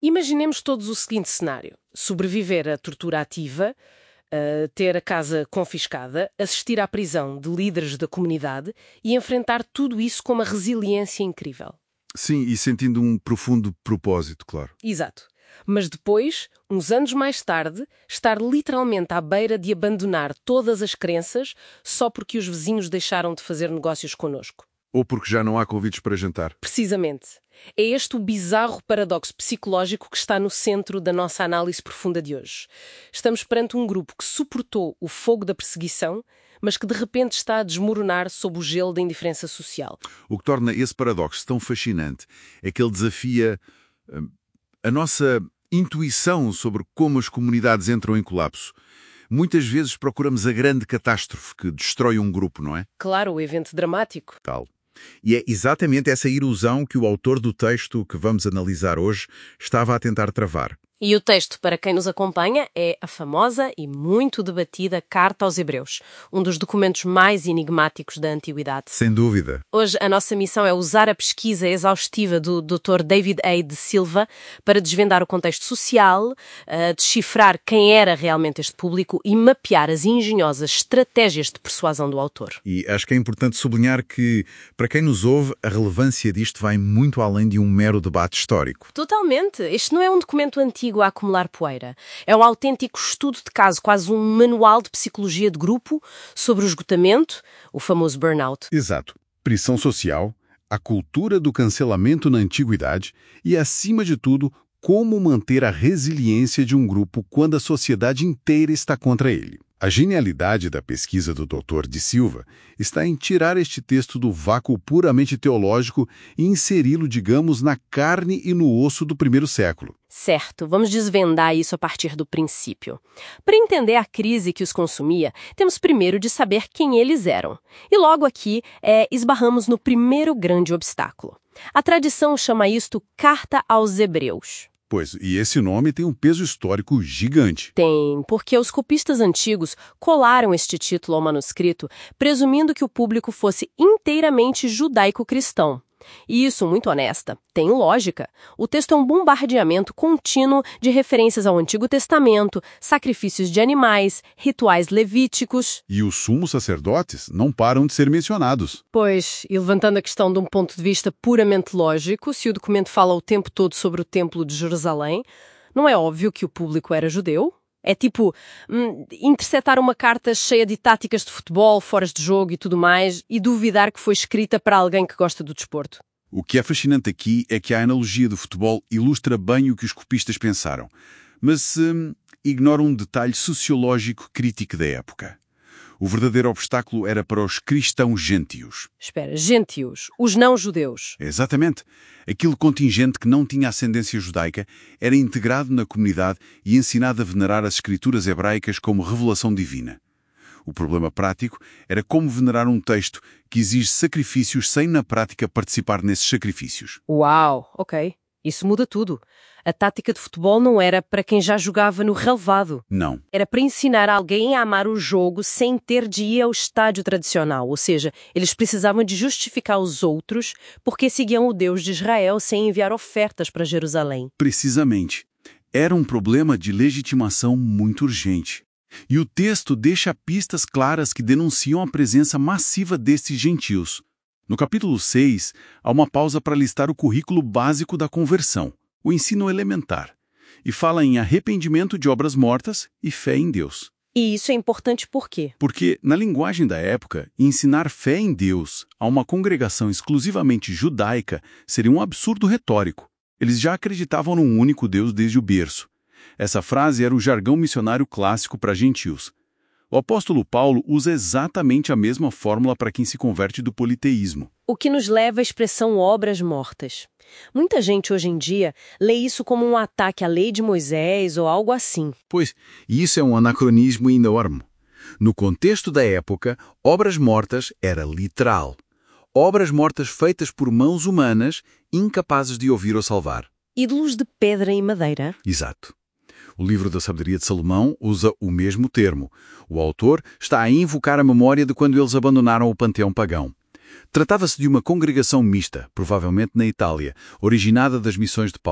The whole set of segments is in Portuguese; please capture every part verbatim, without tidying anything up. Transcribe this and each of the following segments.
Imaginemos todos o seguinte cenário: sobreviver à tortura ativa, uh, ter a casa confiscada, assistir à prisão de líderes da comunidade e enfrentar tudo isso com uma resiliência incrível. Sim, e sentindo um profundo propósito, claro. Exato. Mas depois, uns anos mais tarde, estar literalmente à beira de abandonar todas as crenças só porque os vizinhos deixaram de fazer negócios connosco. Ou porque já não há convites para jantar. Precisamente. É este o bizarro paradoxo psicológico que está no centro da nossa análise profunda de hoje. Estamos perante um grupo que suportou o fogo da perseguição, mas que de repente está a desmoronar sob o gelo da indiferença social. O que torna esse paradoxo tão fascinante é que ele desafia hum, a nossa intuição sobre como as comunidades entram em colapso. Muitas vezes procuramos a grande catástrofe que destrói um grupo, não é? Claro, o evento dramático. Tal. E é exatamente essa ilusão que o autor do texto que vamos analisar hoje estava a tentar travar. E o texto, para quem nos acompanha, é a famosa e muito debatida Carta aos Hebreus, um dos documentos mais enigmáticos da Antiguidade. Sem dúvida. Hoje a nossa missão é usar a pesquisa exaustiva do doutor David A. de Silva para desvendar o contexto social, uh, decifrar quem era realmente este público e mapear as engenhosas estratégias de persuasão do autor. E acho que é importante sublinhar que, para quem nos ouve, a relevância disto vai muito além de um mero debate histórico. Totalmente. Este não é um documento antigo a acumular poeira. É um autêntico estudo de caso, quase um manual de psicologia de grupo sobre o esgotamento, o famoso burnout. Exato. Pressão social, a cultura do cancelamento na antiguidade e, acima de tudo, como manter a resiliência de um grupo quando a sociedade inteira está contra ele. A genialidade da pesquisa do doutor de Silva está em tirar este texto do vácuo puramente teológico e inseri-lo, digamos, na carne e no osso do primeiro século. Certo, vamos desvendar isso a partir do princípio. Para entender a crise que os consumia, temos primeiro de saber quem eles eram. E logo aqui é, esbarramos no primeiro grande obstáculo. A tradição chama isto Carta aos Hebreus. Pois, e esse nome tem um peso histórico gigante. Tem, porque os copistas antigos colaram este título ao manuscrito, presumindo que o público fosse inteiramente judaico-cristão. E isso, muito honesta, tem lógica. O texto é um bombardeamento contínuo de referências ao Antigo Testamento, sacrifícios de animais, rituais levíticos. E os sumos sacerdotes não param de ser mencionados. Pois, e levantando a questão de um ponto de vista puramente lógico, se o documento fala o tempo todo sobre o Templo de Jerusalém, não é óbvio que o público era judeu? É tipo hum, interceptar uma carta cheia de táticas de futebol, foras de jogo e tudo mais, e duvidar que foi escrita para alguém que gosta do desporto. O que é fascinante aqui é que a analogia do futebol ilustra bem o que os copistas pensaram, mas hum, ignora um detalhe sociológico crítico da época. O verdadeiro obstáculo era para os cristãos gentios. Espera, gentios, os não-judeus. Exatamente. Aquele contingente que não tinha ascendência judaica era integrado na comunidade e ensinado a venerar as escrituras hebraicas como revelação divina. O problema prático era como venerar um texto que exige sacrifícios sem, na prática, participar nesses sacrifícios. Uau, ok. Isso muda tudo. A tática de futebol não era para quem já jogava no relvado. Não. Era para ensinar alguém a amar o jogo sem ter de ir ao estádio tradicional. Ou seja, eles precisavam de justificar os outros porque seguiam o Deus de Israel sem enviar ofertas para Jerusalém. Precisamente. Era um problema de legitimação muito urgente. E o texto deixa pistas claras que denunciam a presença massiva destes gentios. No capítulo seis, há uma pausa para listar o currículo básico da conversão, o ensino elementar, e fala em arrependimento de obras mortas e fé em Deus. E isso é importante por quê? Porque, na linguagem da época, ensinar fé em Deus a uma congregação exclusivamente judaica seria um absurdo retórico. Eles já acreditavam num único Deus desde o berço. Essa frase era o jargão missionário clássico para gentios. O apóstolo Paulo usa exatamente a mesma fórmula para quem se converte do politeísmo. O que nos leva à expressão obras mortas. Muita gente hoje em dia lê isso como um ataque à lei de Moisés ou algo assim. Pois, isso é um anacronismo enorme. No contexto da época, obras mortas era literal. Obras mortas feitas por mãos humanas, incapazes de ouvir ou salvar. Ídolos de pedra e madeira? Exato. O livro da Sabedoria de Salomão usa o mesmo termo. O autor está a invocar a memória de quando eles abandonaram o panteão pagão. Tratava-se de uma congregação mista, provavelmente na Itália, originada das missões de Paulo.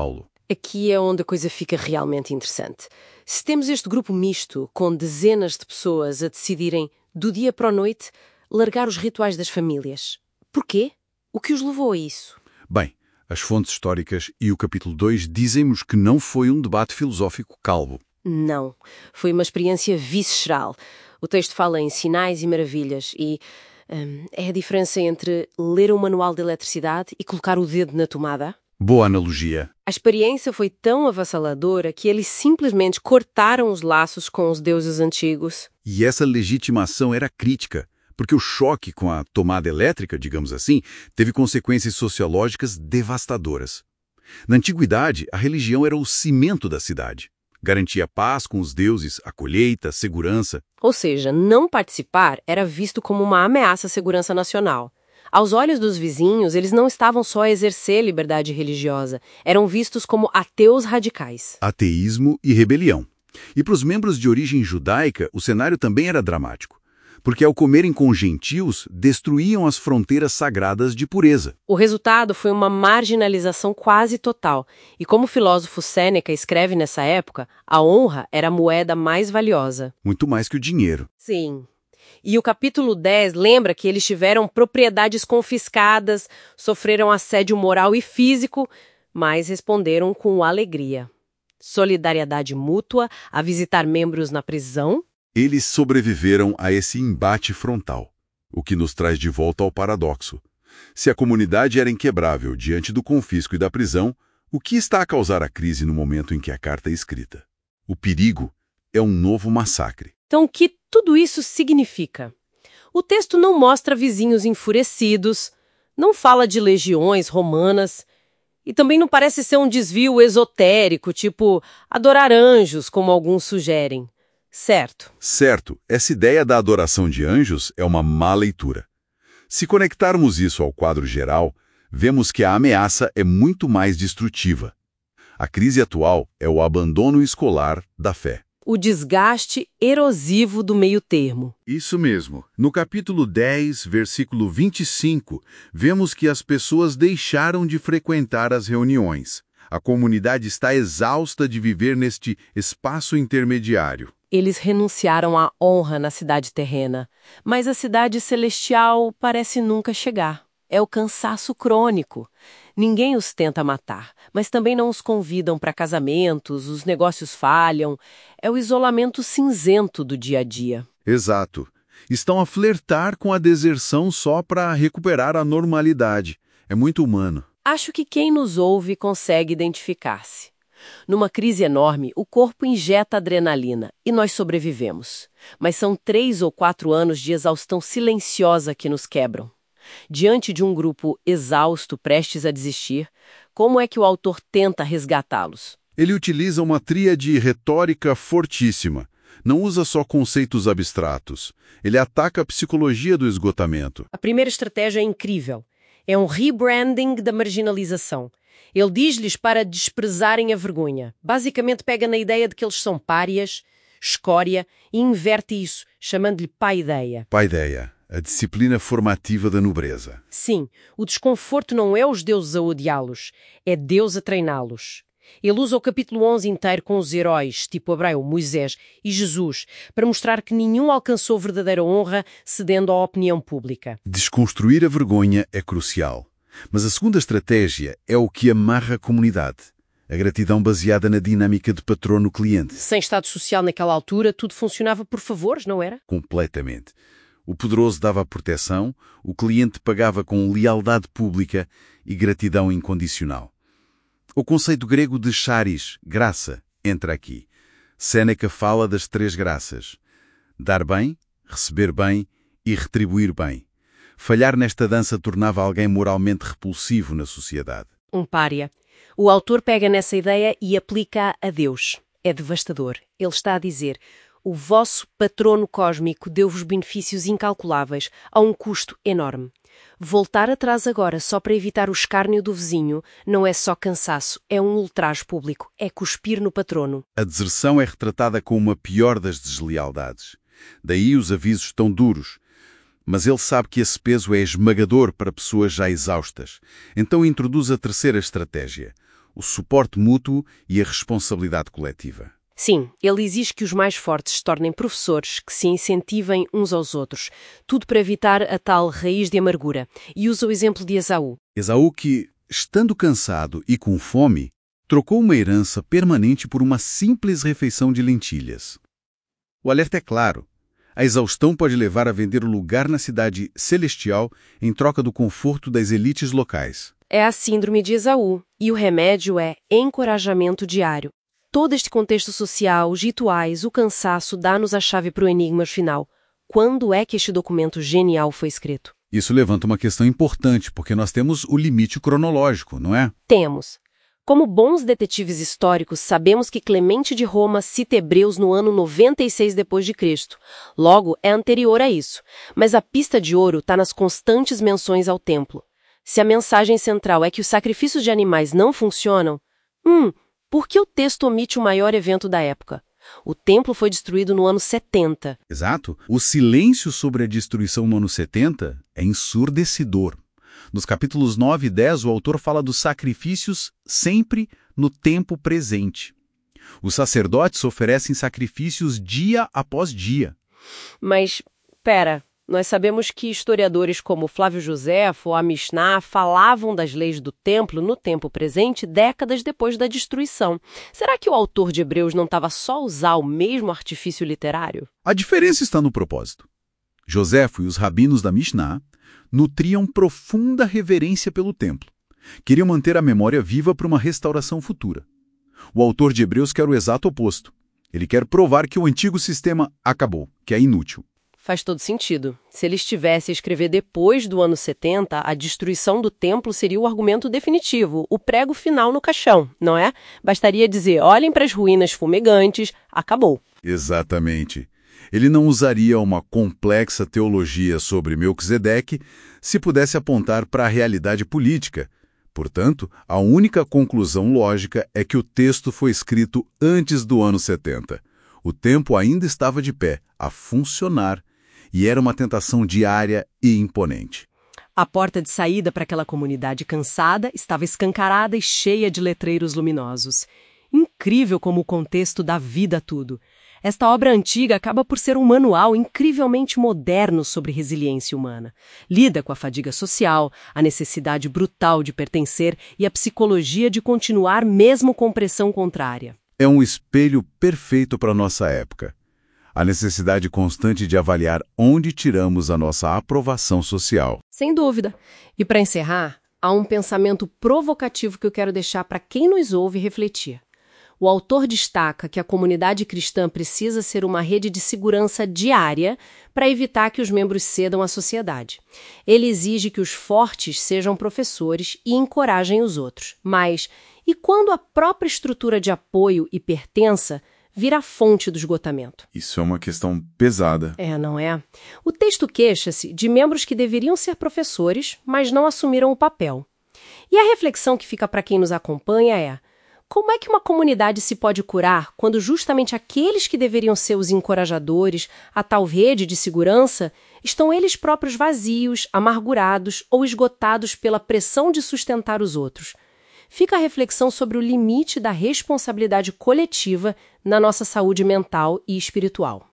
Aqui é onde a coisa fica realmente interessante. Se temos este grupo misto, com dezenas de pessoas a decidirem, do dia para a noite, largar os rituais das famílias. Porquê? O que os levou a isso? Bem, as fontes históricas e o capítulo dois dizem-nos que não foi um debate filosófico calvo. Não. Foi uma experiência visceral. O texto fala em sinais e maravilhas e hum, é a diferença entre ler um manual de eletricidade e colocar o dedo na tomada. Boa analogia. A experiência foi tão avassaladora que eles simplesmente cortaram os laços com os deuses antigos. E essa legitimação era crítica, porque o choque com a tomada elétrica, digamos assim, teve consequências sociológicas devastadoras. Na antiguidade, a religião era o cimento da cidade. Garantia paz com os deuses, a colheita, a segurança. Ou seja, não participar era visto como uma ameaça à segurança nacional. Aos olhos dos vizinhos, eles não estavam só a exercer liberdade religiosa, eram vistos como ateus radicais. Ateísmo e rebelião. E para os membros de origem judaica, o cenário também era dramático, porque ao comerem com gentios, destruíam as fronteiras sagradas de pureza. O resultado foi uma marginalização quase total, e como o filósofo Sêneca escreve nessa época, a honra era a moeda mais valiosa. Muito mais que o dinheiro. Sim. E o capítulo dez lembra que eles tiveram propriedades confiscadas, sofreram assédio moral e físico, mas responderam com alegria. Solidariedade mútua, a visitar membros na prisão. Eles sobreviveram a esse embate frontal, o que nos traz de volta ao paradoxo. Se a comunidade era inquebrável diante do confisco e da prisão, o que está a causar a crise no momento em que a carta é escrita? O perigo é um novo massacre. Então, o que tudo isso significa? O texto não mostra vizinhos enfurecidos, não fala de legiões romanas, e também não parece ser um desvio esotérico, tipo adorar anjos, como alguns sugerem. Certo? Certo, essa ideia da adoração de anjos é uma má leitura. Se conectarmos isso ao quadro geral, vemos que a ameaça é muito mais destrutiva. A crise atual é o abandono escolar da fé. O desgaste erosivo do meio-termo. Isso mesmo. No capítulo dez, versículo vinte e cinco, vemos que as pessoas deixaram de frequentar as reuniões. A comunidade está exausta de viver neste espaço intermediário. Eles renunciaram à honra na cidade terrena, mas a cidade celestial parece nunca chegar. É o cansaço crônico. Ninguém os tenta matar, mas também não os convidam para casamentos, os negócios falham. É o isolamento cinzento do dia a dia. Exato. Estão a flertar com a deserção só para recuperar a normalidade. É muito humano. Acho que quem nos ouve consegue identificar-se. Numa crise enorme, o corpo injeta adrenalina e nós sobrevivemos. Mas são três ou quatro anos de exaustão silenciosa que nos quebram. Diante de um grupo exausto, prestes a desistir, como é que o autor tenta resgatá-los? Ele utiliza uma tríade retórica fortíssima. Não usa só conceitos abstratos. Ele ataca a psicologia do esgotamento. A primeira estratégia é incrível. É um rebranding da marginalização. Ele diz-lhes para desprezarem a vergonha. Basicamente pega na ideia de que eles são párias, escória, e inverte isso, chamando-lhe paideia. Paideia. A disciplina formativa da nobreza. Sim, o desconforto não é os deuses a odiá-los, é Deus a treiná-los. Ele usa o capítulo onze inteiro com os heróis, tipo Abraão, Moisés e Jesus, para mostrar que nenhum alcançou verdadeira honra cedendo à opinião pública. Desconstruir a vergonha é crucial. Mas a segunda estratégia é o que amarra a comunidade. A gratidão baseada na dinâmica de patrono-cliente. Sem Estado Social naquela altura, tudo funcionava por favores, não era? Completamente. O poderoso dava proteção, o cliente pagava com lealdade pública e gratidão incondicional. O conceito grego de charis, graça, entra aqui. Sêneca fala das três graças: dar bem, receber bem e retribuir bem. Falhar nesta dança tornava alguém moralmente repulsivo na sociedade. Um pária. O autor pega nessa ideia e aplica a Deus. É devastador. Ele está a dizer: o vosso patrono cósmico deu-vos benefícios incalculáveis a um custo enorme. Voltar atrás agora só para evitar o escárnio do vizinho não é só cansaço, é um ultraje público, é cuspir no patrono. A deserção é retratada como a pior das deslealdades. Daí os avisos tão duros. Mas ele sabe que esse peso é esmagador para pessoas já exaustas. Então introduz a terceira estratégia: o suporte mútuo e a responsabilidade coletiva. Sim, ele exige que os mais fortes se tornem professores, que se incentivem uns aos outros. Tudo para evitar a tal raiz de amargura. E usa o exemplo de Esaú. Esaú que, estando cansado e com fome, trocou uma herança permanente por uma simples refeição de lentilhas. O alerta é claro. A exaustão pode levar a vender o lugar na cidade celestial em troca do conforto das elites locais. É a síndrome de Esaú. E o remédio é encorajamento diário. Todo este contexto social, os rituais, o cansaço, dá-nos a chave para o enigma final. Quando é que este documento genial foi escrito? Isso levanta uma questão importante, porque nós temos o limite cronológico, não é? Temos. Como bons detetives históricos, sabemos que Clemente de Roma cita Hebreus no ano noventa e seis depois de Cristo. Logo, é anterior a isso. Mas a pista de ouro está nas constantes menções ao templo. Se a mensagem central é que os sacrifícios de animais não funcionam, hum, por que o texto omite o maior evento da época? O templo foi destruído no ano setenta. Exato. O silêncio sobre a destruição no ano setenta é ensurdecedor. Nos capítulos nove e dez, o autor fala dos sacrifícios sempre no tempo presente. Os sacerdotes oferecem sacrifícios dia após dia. Mas, pera, nós sabemos que historiadores como Flávio Josefo ou a Mishnah falavam das leis do templo no tempo presente décadas depois da destruição. Será que o autor de Hebreus não estava só a usar o mesmo artifício literário? A diferença está no propósito. Josefo e os rabinos da Mishnah nutriam profunda reverência pelo templo. Queriam manter a memória viva para uma restauração futura. O autor de Hebreus quer o exato oposto. Ele quer provar que o antigo sistema acabou, que é inútil. Faz todo sentido. Se ele estivesse a escrever depois do ano setenta, a destruição do templo seria o argumento definitivo, o prego final no caixão, não é? Bastaria dizer, olhem para as ruínas fumegantes, acabou. Exatamente. Ele não usaria uma complexa teologia sobre Melquisedeque se pudesse apontar para a realidade política. Portanto, a única conclusão lógica é que o texto foi escrito antes do ano setenta. O tempo ainda estava de pé, a funcionar, e era uma tentação diária e imponente. A porta de saída para aquela comunidade cansada estava escancarada e cheia de letreiros luminosos. Incrível como o contexto dá vida a tudo. Esta obra antiga acaba por ser um manual incrivelmente moderno sobre resiliência humana. Lida com a fadiga social, a necessidade brutal de pertencer e a psicologia de continuar mesmo com pressão contrária. É um espelho perfeito para a nossa época. A necessidade constante de avaliar onde tiramos a nossa aprovação social. Sem dúvida. E para encerrar, há um pensamento provocativo que eu quero deixar para quem nos ouve refletir. O autor destaca que a comunidade cristã precisa ser uma rede de segurança diária para evitar que os membros cedam à sociedade. Ele exige que os fortes sejam professores e encorajem os outros. Mas, e quando a própria estrutura de apoio e pertença vira a fonte do esgotamento? Isso é uma questão pesada. É, não é? O texto queixa-se de membros que deveriam ser professores, mas não assumiram o papel. E a reflexão que fica para quem nos acompanha é: como é que uma comunidade se pode curar quando justamente aqueles que deveriam ser os encorajadores, a tal rede de segurança, estão eles próprios vazios, amargurados ou esgotados pela pressão de sustentar os outros? Fica a reflexão sobre o limite da responsabilidade coletiva na nossa saúde mental e espiritual.